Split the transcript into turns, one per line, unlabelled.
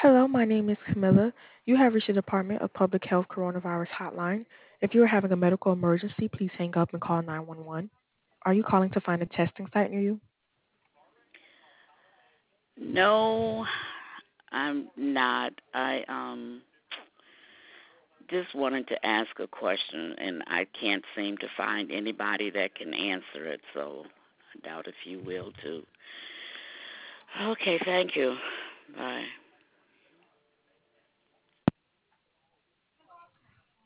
Hello, my name is Camilla. You have reached the Department of Public Health Coronavirus Hotline. If you are having a medical emergency, please hang up and call 911. Are you calling to find a testing site near you?
No, I'm not. I just wanted to ask a question, and I can't seem to find anybody that can answer it. So I doubt if you will too. Okay, thank you. Bye.